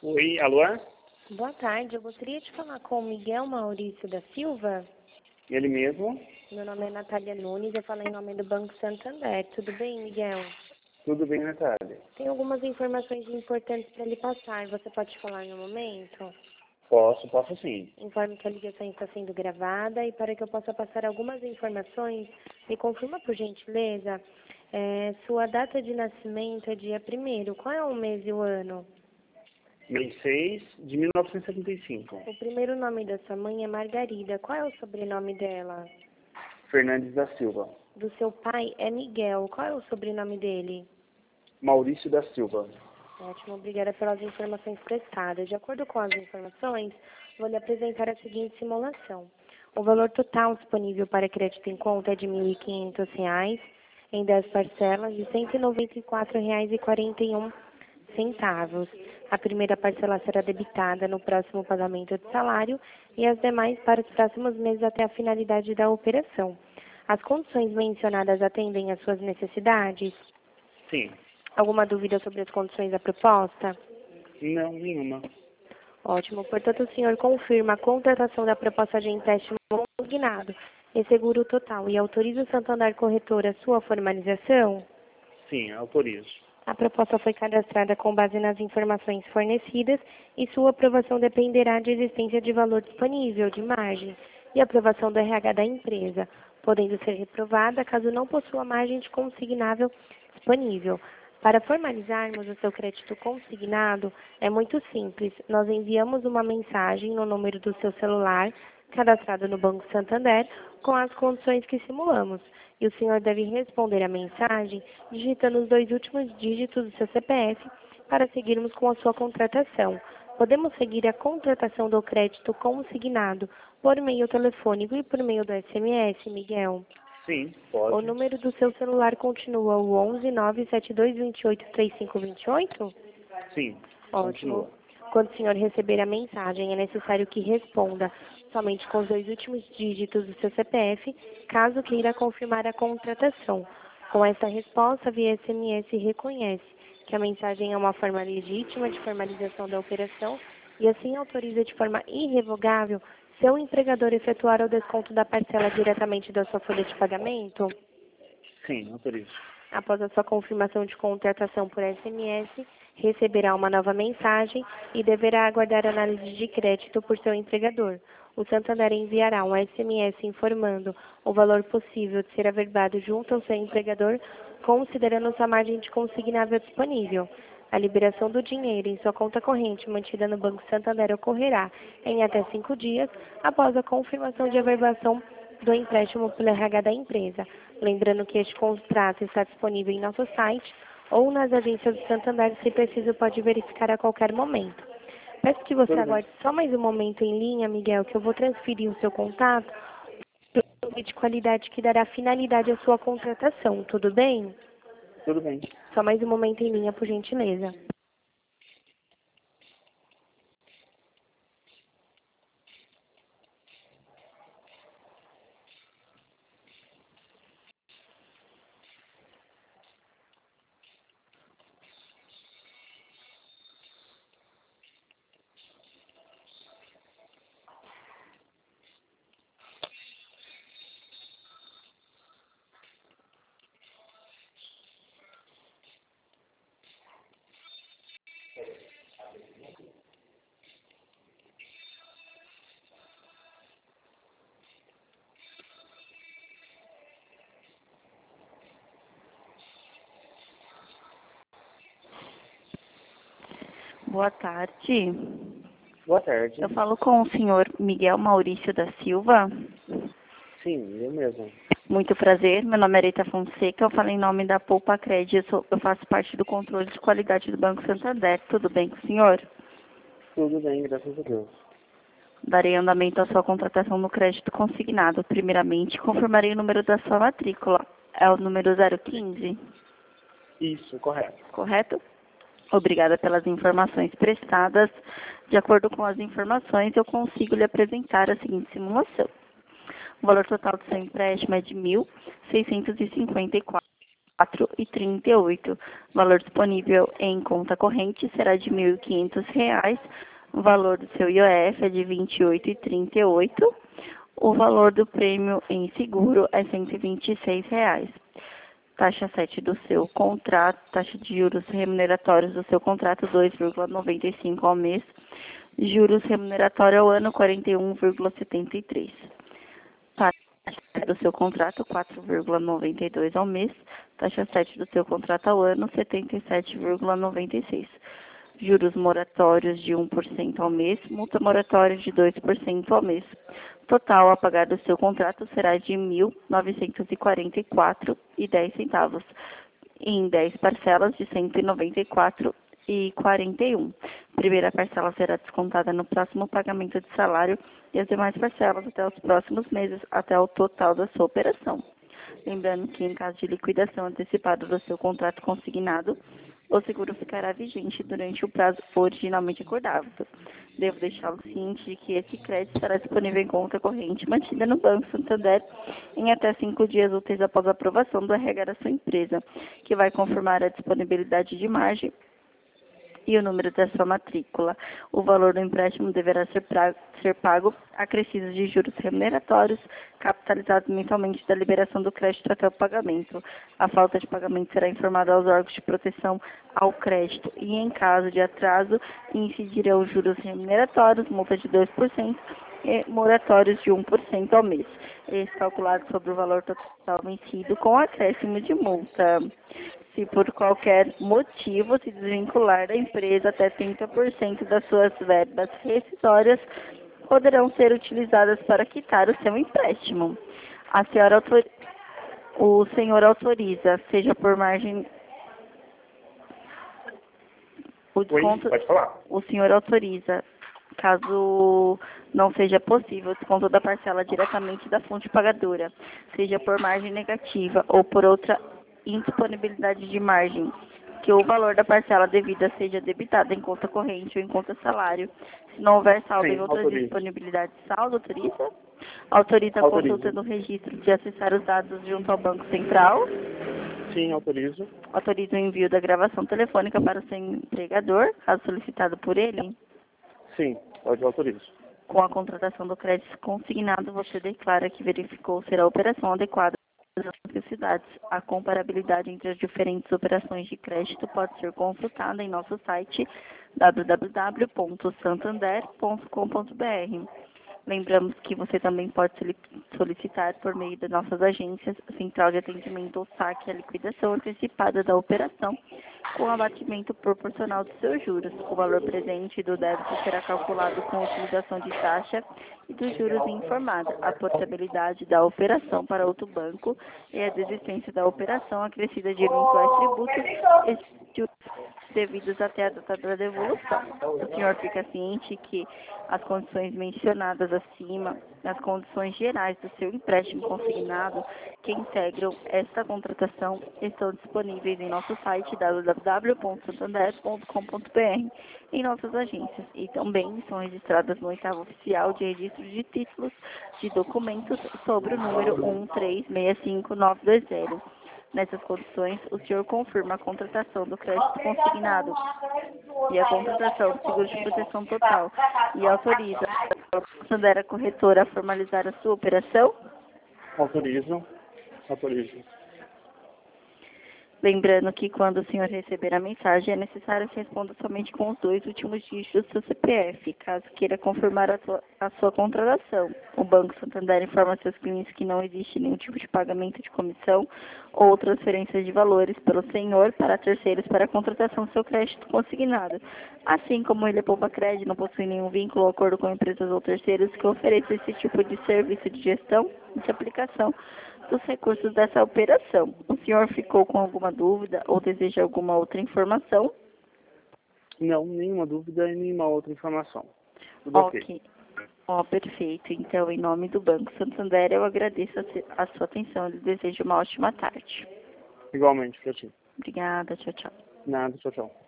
Oi, alô? Boa tarde, eu gostaria de falar com o Miguel Maurício da Silva. Ele mesmo? Meu nome é Natália Nunes, eu falo em nome do Banco Santander. Tudo bem, Miguel? Tudo bem, Natália? Tem algumas informações importantes para lhe passar. Você pode falar no momento? Posso sim. Informe que a ligação está sendo gravada e para que eu possa passar algumas informações, me confirma por gentileza, sua data de nascimento é dia 1º. Qual é o mês e o ano? Mês 6 de 1975. O primeiro nome da sua mãe é Margarida. Qual é o sobrenome dela? Fernandes da Silva. Do seu pai é Miguel. Qual é o sobrenome dele? Maurício da Silva. Ótimo, obrigada pelas informações prestadas. De acordo com as informações, vou lhe apresentar a seguinte simulação. O valor total disponível para crédito em conta é de R$ 1.500 em 10 parcelas de R$ 194,41. A primeira parcela será debitada no próximo pagamento de salário e as demais para os próximos meses até a finalidade da operação. As condições mencionadas atendem às suas necessidades? Sim. Alguma dúvida sobre as condições da proposta? Não, nenhuma. Ótimo. Portanto, o senhor confirma a contratação da proposta de empréstimo consignado e seguro total e autoriza o Santander Corretora a sua formalização? Sim, autorizo. A proposta foi cadastrada com base nas informações fornecidas e sua aprovação dependerá de existência de valor disponível, de margem, e aprovação do RH da empresa, podendo ser reprovada caso não possua margem de consignável disponível. Para formalizarmos o seu crédito consignado, é muito simples. Nós enviamos uma mensagem no número do seu celular, cadastrado no Banco Santander, com as condições que simulamos. E o senhor deve responder a mensagem digitando os 2 últimos dígitos do seu CPF para seguirmos com a sua contratação. Podemos seguir a contratação do crédito consignado por meio telefônico e por meio do SMS, Miguel? Sim, pode. O número do seu celular continua o 11 97228 3528? Sim, Ótimo. continua. Quando o senhor receber a mensagem, é necessário que responda somente com os 2 últimos dígitos do seu CPF, caso queira confirmar a contratação. Com essa resposta, via SMS reconhece que a mensagem é uma forma legítima de formalização da operação e assim autoriza de forma irrevogável seu empregador efetuar o desconto da parcela diretamente da sua folha de pagamento. Sim, autorizo. Após a sua confirmação de contratação por SMS, receberá uma nova mensagem e deverá aguardar análise de crédito por seu empregador. O Santander enviará um SMS informando o valor possível de ser averbado junto ao seu empregador, considerando sua margem de consignável disponível. A liberação do dinheiro em sua conta corrente mantida no Banco Santander ocorrerá em até 5 dias após a confirmação de averbação do empréstimo pelo RH da empresa. Lembrando que este contrato está disponível em nosso site ou nas agências do Santander, se preciso, pode verificar a qualquer momento. Peço que você Tudo bem. aguarde só mais um momento em linha, Miguel, que eu vou transferir o seu contato para de qualidade que dará finalidade à sua contratação. Tudo bem? Tudo bem. Só mais um momento em linha, por gentileza. Boa tarde. Boa tarde. Eu falo com o senhor Miguel Maurício da Silva. Sim, eu mesmo. Muito prazer, meu nome é Areta Fonseca, eu falo em nome da Poupa Crédito, eu faço parte do controle de qualidade do Banco Santander. Tudo bem com o senhor? Tudo bem, graças a Deus. Darei andamento à sua contratação no crédito consignado. Primeiramente, confirmarei o número da sua matrícula. É o número 015, Isso, correto. correto? Obrigada pelas informações prestadas. De acordo com as informações, eu consigo lhe apresentar a seguinte simulação. O valor total do seu empréstimo é de R$ 1.654. 4,38. Valor disponível em conta corrente será de R$ 1.500. O valor do seu IOF é de R$ 28,38. O valor do prêmio em seguro é R$ 126. Taxa 7 do seu contrato, taxa de juros remuneratórios do seu contrato, 2,95 ao mês. Juros remuneratório ao ano, 41,73. Taxa do seu contrato, 4,92 ao mês. Taxa 7 do seu contrato ao ano, 77,96. Juros moratórios de 1% ao mês. Multa moratória de 2% ao mês. Total a pagar do seu contrato será de R$ 1.944,10, em 10 parcelas de R$ 194,41. Primeira parcela será descontada no próximo pagamento de salário e as demais parcelas até os próximos meses, até o total da sua operação. Lembrando que, em caso de liquidação antecipada do seu contrato consignado, o seguro ficará vigente durante o prazo originalmente acordado. Devo deixá-lo ciente de que esse crédito estará disponível em conta corrente mantida no Banco Santander em até 5 dias úteis após a aprovação do RH da sua empresa, que vai confirmar a disponibilidade de margem e o número da sua matrícula. O valor do empréstimo deverá ser pago acrescidos de juros remuneratórios, capitalizados mensalmente da liberação do crédito até o pagamento. A falta de pagamento será informada aos órgãos de proteção ao crédito e, em caso de atraso, incidirão juros remuneratórios, multa de 2% e moratórios de 1% ao mês. Esse calculado sobre o valor total vencido com acréscimo de multa. Se por qualquer motivo se desvincular da empresa, até 30% das suas verbas rescisórias poderão ser utilizadas para quitar o seu empréstimo. O senhor autoriza, seja por margem... Pode falar. O senhor autoriza, caso não seja possível, o desconto da parcela diretamente da fonte pagadora, seja por margem negativa ou por outra indisponibilidade de margem, que o valor da parcela devida seja debitado em conta corrente ou em conta salário. Se não houver saldo em outra disponibilidade de saldo, autoriza? Autoriza a consulta do registro de acessar os dados junto ao Banco Central? Sim, autorizo. Autoriza o envio da gravação telefônica para o seu empregador, caso solicitado por ele? Sim, autorizo. Com a contratação do crédito consignado, você declara que verificou ser a operação adequada às necessidades. A comparabilidade entre as diferentes operações de crédito pode ser consultada em nosso site www.santander.com.br. Lembramos que você também pode solicitar por meio das nossas agências, Central de Atendimento ou SAC, a liquidação antecipada da operação com abatimento proporcional dos seus juros. O valor presente do débito será calculado com a utilização de taxa e dos juros informada, a portabilidade da operação para outro banco e a desistência da operação acrescida de eventuais tributos e juros devidos até a data da devolução. O senhor fica ciente que as condições mencionadas acima, as condições gerais do seu empréstimo consignado que integram esta contratação estão disponíveis em nosso site www.santander.com.br, em nossas agências, e também são registradas no 8º Oficial de Registro de Títulos de Documentos sobre o número 1365920. Nessas condições, o senhor confirma a contratação do crédito consignado e a contratação do seguro de proteção total e autoriza a Santander Corretora a formalizar a sua operação? Autorizo. Lembrando que quando o senhor receber a mensagem, é necessário que responda somente com os 2 últimos dígitos do seu CPF, caso queira confirmar a sua contratação. O Banco Santander informa seus clientes que não existe nenhum tipo de pagamento de comissão ou transferência de valores pelo senhor para terceiros para a contratação do seu crédito consignado. Assim como ele é poupa crédito, não possui nenhum vínculo ou acordo com empresas ou terceiros que ofereçam esse tipo de serviço de gestão e de aplicação dos recursos dessa operação. O senhor ficou com alguma dúvida ou deseja alguma outra informação? Não, nenhuma dúvida e nenhuma outra informação. Tudo ok. Perfeito. Então, em nome do Banco Santander, eu agradeço a sua atenção e desejo uma ótima tarde. Igualmente, pra ti. Obrigada. Tchau, tchau. Nada, tchau, tchau.